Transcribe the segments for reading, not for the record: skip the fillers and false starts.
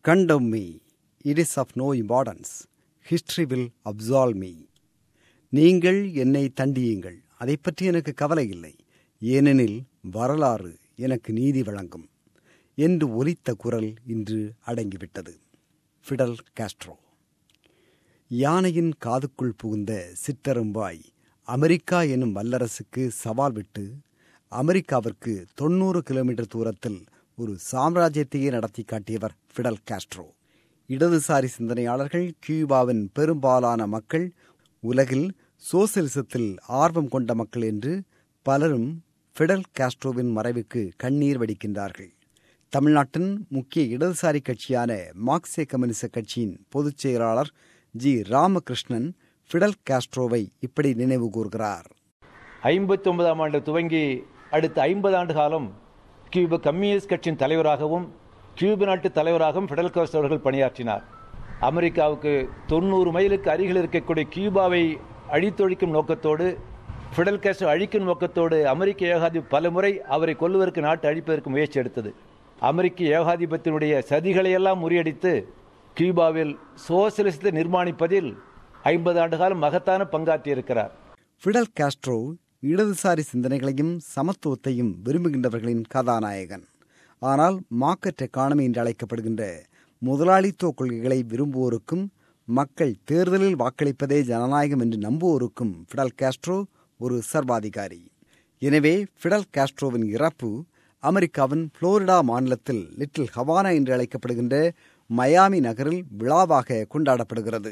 Condemn me. It is of no importance. History will absolve me. நீங்கள் என்னை தண்டியுங்கள், அதை பற்றி எனக்கு கவலை இல்லை, ஏனெனில் வரலாறு எனக்கு நீதி வழங்கும் என்று ஒலித்த குரல் இன்று அடங்கிவிட்டது. Fidel Castro. யானையின் காதுக்குள் புகுந்த சிற்றரும்பாய் அமெரிக்கா என்னும் வல்லரசுக்கு சவால் விட்டு அமெரிக்காவிற்கு 90 கிலோமீட்டர் தூரத்தில் ஒரு சாம்ராஜ்யத்தையே நடத்தி காட்டியவர் ஃபிடல் காஸ்ட்ரோ. இடதுசாரி சிந்தனையாளர்கள், கியூபாவின் பெரும்பாலான மக்கள், உலகில் சோசலிசத்தில் ஆர்வம் கொண்ட மக்கள் என்று பலரும் ஃபிடல் காஸ்ட்ரோவின் மறைவுக்கு கண்ணீர் வடிக்கின்றார்கள். தமிழ்நாட்டின் முக்கிய இடதுசாரி கட்சியான மார்க்சிய கம்யூனிச கட்சியின் பொதுச் செயலாளர் ஜி. ராமகிருஷ்ணன் ஃபிடல் காஸ்ட்ரோவை இப்படி நினைவு கூர்கிறார். 59ஆம் ஆண்டு துவங்கி அடுத்த 50 ஆண்டு காலம் கியூபா கம்யூனிஸ்ட் கட்சியின் தலைவராகவும் கியூபா நாட்டு தலைவராகவும் ஃபிடல் காஸ்ட்ரோ அவர்கள் பணியாற்றினார். அமெரிக்காவுக்கு 90 மைலுக்கு அருகில் இருக்கக்கூடிய கியூபாவை அழித்தொழிக்கும் நோக்கத்தோடு, ஃபிடல் காஸ்ட்ரோ அழிக்கும் நோக்கத்தோடு அமெரிக்க ஏகாதிபதி பல முறை அவரை கொல்லுவதற்கு, நாட்டை அழிப்பதற்கு முயற்சி எடுத்தது. அமெரிக்க ஏகாதிபத்தினுடைய சதிகளையெல்லாம் முறியடித்து கியூபாவில் சோசலிசத்தை நிர்மாணிப்பதில் 50 ஆண்டு காலம் மகத்தான பங்காற்றியிருக்கிறார். ஃபிடல் காஸ்ட்ரோ இடதுசாரி சிந்தனைகளையும் சமத்துவத்தையும் விரும்புகின்றவர்களின் கதாநாயகன். ஆனால் மார்க்கெட் எக்கானமி என்று அழைக்கப்படுகின்ற முதலாளித்துவ கொள்கைகளை விரும்புவோருக்கும் மக்கள் தேர்தலில் வாக்களிப்பதே ஜனநாயகம் என்று நம்புவோருக்கும் ஃபிடல் காஸ்ட்ரோ ஒரு சர்வாதிகாரி. எனவே ஃபிடல் காஸ்ட்ரோவின் இறப்பு அமெரிக்காவின் புளோரிடா மாநிலத்தில் லிட்டில் ஹவானா என்று அழைக்கப்படுகின்ற மயாமி நகரில் விழாவாக கொண்டாடப்படுகிறது.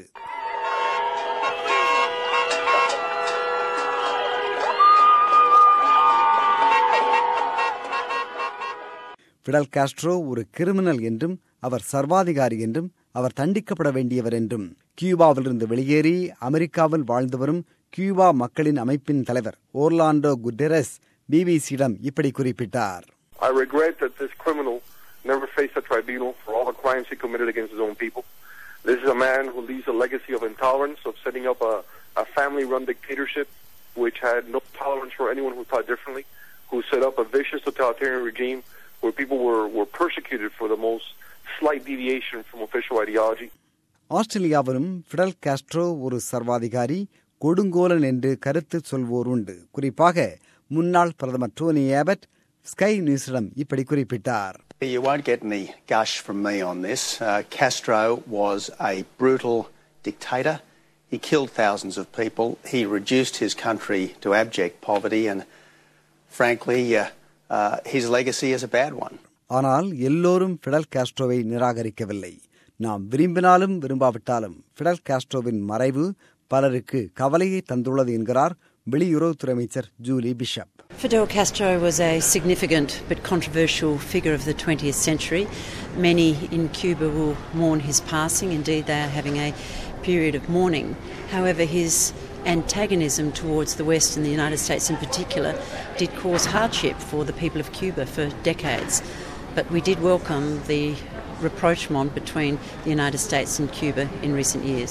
ஃபிடல் காஸ்ட்ரோ ஒரு கிரிமினல் என்றும், அவர் சர்வாதிகாரி என்றும், அவர் தண்டிக்கப்பட வேண்டியவர் என்றும் கியூபாவிலிருந்து வெளியேறி அமெரிக்காவில் வாழ்ந்து வரும் கியூபா மக்களின் அமைப்பின் தலைவர் ஓர்லாண்டோ குட்டெரஸ் பிபிசியிடம் இப்படி குறிப்பிட்டார். I regret that this criminal never faced a tribunal for all the crimes he committed against his own people. This is a man who leaves a legacy of intolerance, of setting up a family-run dictatorship which had no tolerance for anyone who thought differently, who set up a vicious totalitarian regime where people were persecuted for the most slight deviation from official ideology. ஆஸ்திரேலியாவிலும் Fidel Castro ஒரு சர்வாதிகாரி, கொடுங்கோலன் என்று கருத்து சொல்வோர் உண்டு. குறிப்பாக முன்னாள் பிரதமர் Dhoni Abbott sky நியூஸிடம் இப்படி குறிப்பிட்டார். You won't get any gush from me on this. Castro was a brutal dictator. He killed thousands of people. He reduced his country to abject poverty and frankly his legacy is a bad one. ஆனால் எல்லோரும் Fidel காஸ்ட்ரோவை நிராகரிக்கவில்லை. நாம் விரும்பினாலும் விரும்பாவிட்டாலும் Fidel காஸ்ட்ரோவின் மறைவு பலருக்கு கவலையை தந்துள்ளது என்கிறார் வெளியுறவுத்துறை அமைச்சர் Julie Bishop. Fidel Castro was a significant but controversial figure of the 20th century. Many in Cuba will mourn his passing. Indeed, they are having a period of mourning. However, his antagonism towards the West and the United States in particular did cause hardship for the people of Cuba for decades. But we did welcome the rapprochement between the United States and Cuba in recent years.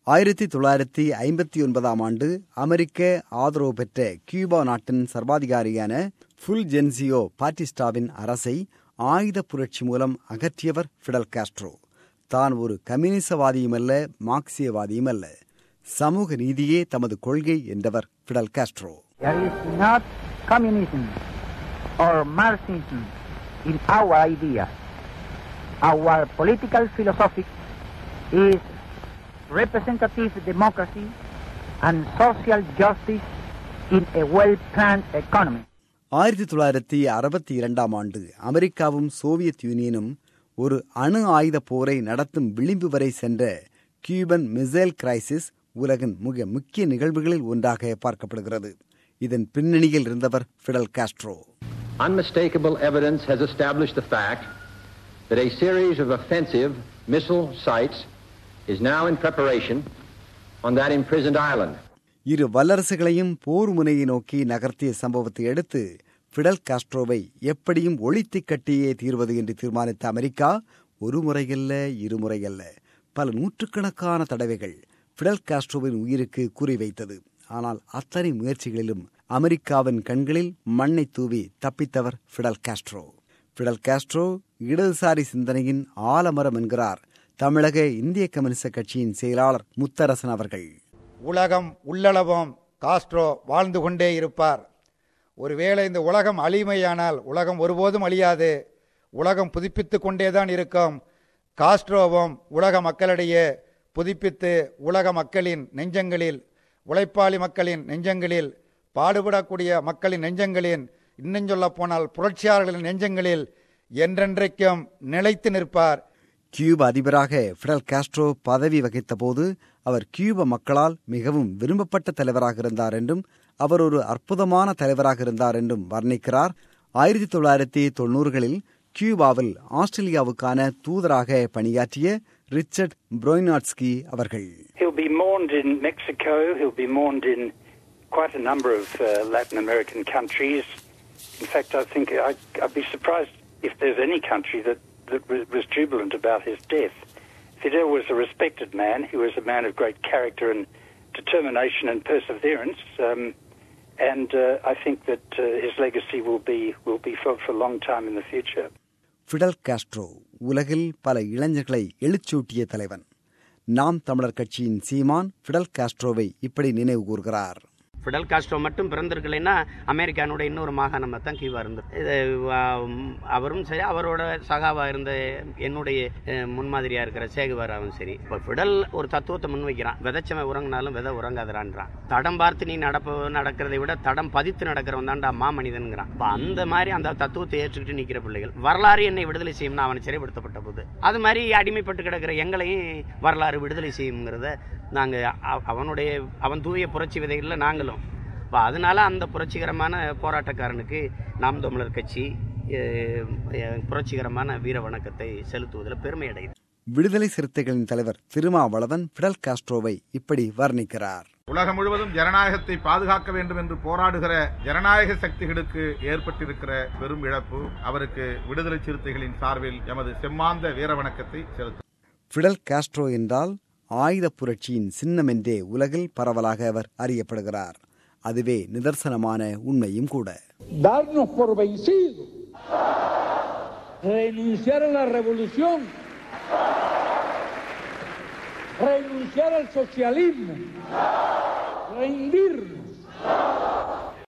1959ஆம் ஆண்டு அமெரிக்க ஆதரவு பெற்ற Cuba நாட்டின் சர்வாதிகாரியான ஃபுல்ஜென்சியோ பாட்டிஸ்டாவின் அரசை ஆயுத புரட்சி மூலம் அகற்றியவர் ஃபிடல் காஸ்ட்ரோ. தான் ஒரு கம்யூனிசவாதியுமல்ல, மார்க்சியவாதியும் அல்ல, சமூக நீதியே தமது கொள்கை என்றவர் Fidel Castro. There is not communism or Marxism in our idea. Our political philosophy is representative democracy and social justice in a well-planned economy. 1962ஆம் ஆண்டு அமெரிக்காவும் சோவியத் யூனியனும் ஒரு அணு ஆயுத போரை நடத்தும் விளிம்பு வரை சென்ற கியூபன் மிசைல் கிரைசிஸ் உலகின் மிக முக்கிய நிகழ்வுகளில் ஒன்றாக பார்க்கப்படுகிறது. இதன் பின்னணியில் இருந்தவர் Fidel Castro. Unmistakable evidence has established the fact that a series of offensive missile sites is now in preparation on that imprisoned island. இரு வல்லரசுகளையும் போர் முனையை நோக்கி நகர்த்திய சம்பவத்தை அடுத்து ஃபிடல் காஸ்ட்ரோவை எப்படியும் ஒழித்து கட்டியே தீர்வது என்று தீர்மானித்த அமெரிக்கா ஒரு முறையல்ல, இருமுறையல்ல, பல நூற்றுக்கணக்கான தடவைகள் ஃபிடல் காஸ்ட்ரோவின் உயிருக்கு குறிவைத்தது. ஆனால் அத்தனை முயற்சிகளிலும் அமெரிக்காவின் கண்களில் மண்ணை தூவி தப்பித்தவர் ஃபிடல் காஸ்ட்ரோ. ஃபிடல் காஸ்ட்ரோ இடதுசாரி சிந்தனையின் ஆலமரம் என்கிறார் தமிழக இந்திய கம்யூனிஸ்ட் கட்சியின் செயலாளர் முத்தரசன் அவர்கள். உலகம் உள்ளளவும் காஸ்ட்ரோ வாழ்ந்து கொண்டே இருப்பார். ஒருவேளை இந்த உலகம் அழிமையானால் உலகம் ஒருபோதும் அழியாது, உலகம் புதுப்பித்து கொண்டேதான் இருக்கும். காஸ்ட்ரோவும் உலக மக்களிடையே புதுப்பித்து உலக மக்களின் நெஞ்சங்களில், உழைப்பாளி மக்களின் நெஞ்சங்களில், பாடுபடக்கூடிய மக்களின் நெஞ்சங்களில், இன்னும் சொல்ல போனால் புரட்சியாளர்களின் நெஞ்சங்களில் என்றென்றைக்கும் நிலைத்து நிற்பார். கியூப அதிபராக ஃபிடல் காஸ்ட்ரோ பதவி வகித்த போது அவர் கியூப மக்களால் மிகவும் விரும்பப்பட்ட தலைவராக இருந்தார் என்றும் அவர் ஒரு அற்புதமான தலைவராக இருந்தார் என்றும் வர்ணிக்கிறார் 1990களில் கியூபாவில் ஆஸ்திரேலியாவுக்கான தூதராக பணியாற்றிய ரிச்சர்ட் ப்ரோய்னாட்ஸ்கி அவர்கள். He'll be mourned in Mexico, he'll be mourned in quite a number of Latin American countries. In fact, I think I'd be surprised if there's any country that was jubilant about his death. Fidel was a respected man. He was a man of great character and determination and perseverance. And I think that his legacy will be for a long time in the future. Fidel Castro உலகில் பல இளைஞர்களை எழுச்சூட்டிய தலைவன். நாம் தமிழர் கட்சியின் சீமான் Fidel காஸ்ட்ரோவை இப்படி நினைவு கூர்கிறார். Fidel Castro மட்டும் பிறந்திருக்கலைன்னா அமெரிக்கானுடைய இன்னொரு மாகாணமாக தான் கியூபா இருந்தது. இது அவரும் சரி, அவரோட சகாவாக இருந்த என்னுடைய முன்மாதிரியாக இருக்கிற சேகுவாராவும் சரி. இப்போ ஃபிடல் ஒரு தத்துவத்தை முன்வைக்கிறான், விதைச்சவன் உறங்கினாலும் விதை உறங்காதரான்றான். தடம் பார்த்து நீ நடக்கிறதை விட தடம் பதித்து நடக்கிறவன் தான்டா மாமனிதன்கிறான். இப்போ அந்த மாதிரி அந்த தத்துவத்தை ஏற்றுக்கிட்டு நிற்கிற பிள்ளைகள். வரலாறு என்னை விடுதலை செய்யும்னா அவன் சிறைப்படுத்தப்பட்ட போது அது மாதிரி அடிமைப்பட்டு கிடக்கிற எங்களையும் வரலாறு விடுதலை செய்யுங்கிறத நாங்கள் அவன் தூய புரட்சி விதைகளில் நாங்களும். இப்போ அதனால அந்த புரட்சிகரமான போராட்டக்காரனுக்கு நாம் தமிழர் கட்சி புரட்சிகரமான வீர வணக்கத்தை செலுத்துவதில் பெருமை அடையுது. விடுதலை சிறுத்தைகளின் தலைவர் திருமாவளவன் ஃபிடல் காஸ்ட்ரோவை இப்படி வர்ணிக்கிறார். உலகம் முழுவதும் ஜனநாயகத்தை பாதுகாக்க வேண்டும் என்று போராடுகிற ஜனநாயக சக்திகளுக்கு ஏற்பட்டிருக்கிற பெரும் இழப்பு. அவருக்கு விடுதலை சிறுத்தைகளின் சார்பில் எமது செம்மாந்த வீர வணக்கத்தை செலுத்தும். ஃபிடல் காஸ்ட்ரோ என்றால் ஆயுத புரட்சியின் சின்னம் என்றே உலகில் பரவலாக அவர் அறியப்படுகிறார். அதுவே நிதர்சனமான உண்மையும் கூட. darnos por vencido, renunciar a la revolución, renunciar al socialismo, rendirnos